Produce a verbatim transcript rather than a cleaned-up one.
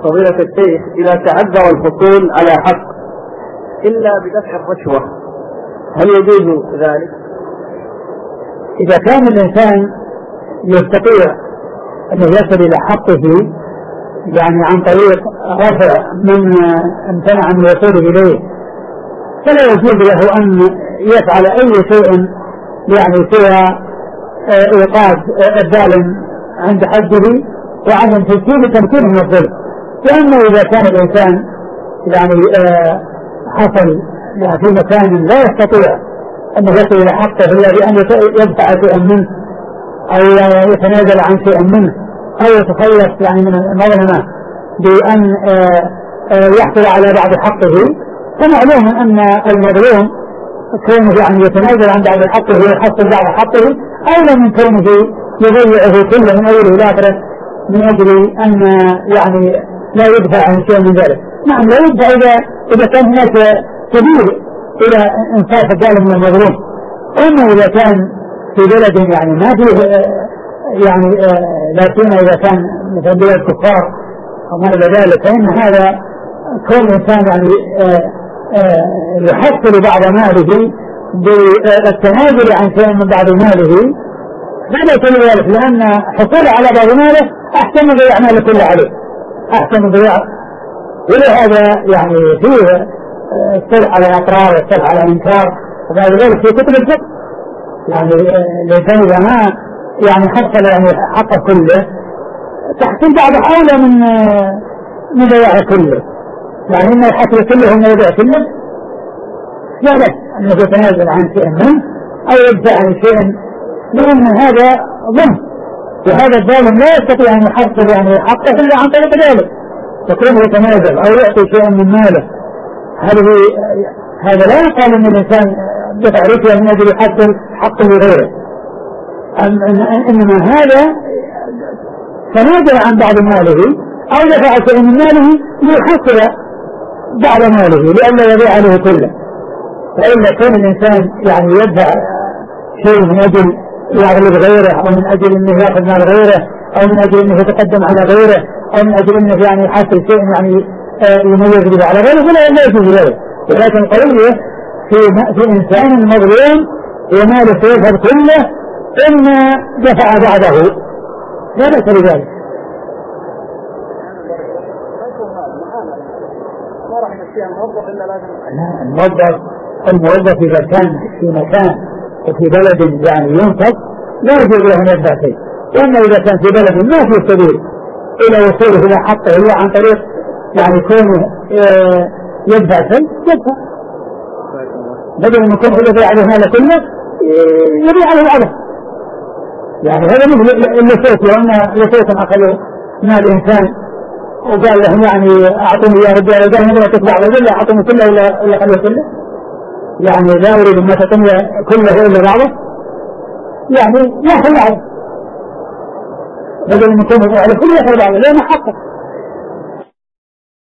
فضيلة الشيخ إذا تعذر الحصول على حق إلا بدفع الرشوة هل يجوز ذلك؟ إذا كان الإنسان يستطيع أن يصل إلى حقه يعني عن طريق رفع من امتنع من الوصول إليه فلا يجوز له أن يفعل أي شيء يعني سوى إيقاظ الظالم عند حده وعدم تسهيل تمكينه من الظلم. لأنه إذا كان الإنسان يعني حصل في مكان لا يستطيع أن يصل إلى حقه إلا بأن يدفع شيئا منه أو يتنازل عن شيئا منه أو يتخلص يعني من المظلمة بأن يحصل على بعض حقه، فمعلوم أن المظلوم كونه يعني يتنازل عن بعض حقه ويحصل بعض حقه أولا من كونه يضيعه كله من أوله لآخره من أجل أن يعني لا يدفع عن شيء من ذلك. نعم لا يدفع إذا إذا كان هناك سبيل إلى إنصاف الظالم من المظلوم. أما إذا كان في بلد يعني ما فيه يعني لكن إذا كان مثل بلد كفار أو ما إلى ذلك فإن هذا كون إنسان يعني يحصل بعض ماله بالتنازل عن شيء من بعض ماله لا يكون ذلك، لأن حصول على بعض ماله أحسن من ضياع ماله كله عليه، أحسن من ضياع. ولهذا يعني فيه الصلح على الأقرار والصلح على الإنكار وبعد ذلك في كتب الفقه يعني الإنسان إذا ما يعني حصل يعني حقه كله تحصل بعض حوله من من ضياع كله، يعني إن الحصل كله هم يضيع كله لا لا أنه يتنازل عن شيء منه أو يدفع عن شيء، لأن هذا ظلم وهذا الظالم لا يستطيع أن يحصل يعني حقه إلا عن طريق ذلك يكون يتنازل أو يعطي شيئا من ماله. هذه هذا لا يقال أن الإنسان دفع رشوة من أجل يحصل حقه لغيره، إنما هذا تنازل عن بعض ماله أو دفع شيئا من ماله ليحصل بعض ماله لئلا يضيع عليه كله. فإلا كان الإنسان يعني يدفع شيء من أجل يغلب غيره أو من أجل أنه يأخذ مال غيره أو من أجل أنه يتقدم على غيره أو من أجل أنه يعني يحصل شيء يعني يميز به على غيره فلا يجوز ذلك. ولكن القضية في في إنسان مظلوم وماله سيذهب كله إما دفع بعضه لا بأس بذلك. الموظف الموظف إذا كان في مكان وفي بلد يعني ينفق لا يجوز له أن يدفع شيء، وأما إذا كان في بلد ما في سبيل إلى وصوله إلى حقه هو عن طريق يعني كونه يدفع شيء يدفع بدل من يكون يدفع عليه ماله كله يبيع عليه بعضه. يعني هذا مثل اللصوص وأن لصوصا أخذوا مال الإنسان وقال لهم يعني أعطوني يا رجال قال ما تتبع رجل أعطوني كله إلا إلا خلوه كله، يعني لا أريد ما تتمي كله إلا بعضه يعني يأخذ بعضه بدل من يكون على كل يأخذ بعضه لأنه حقه.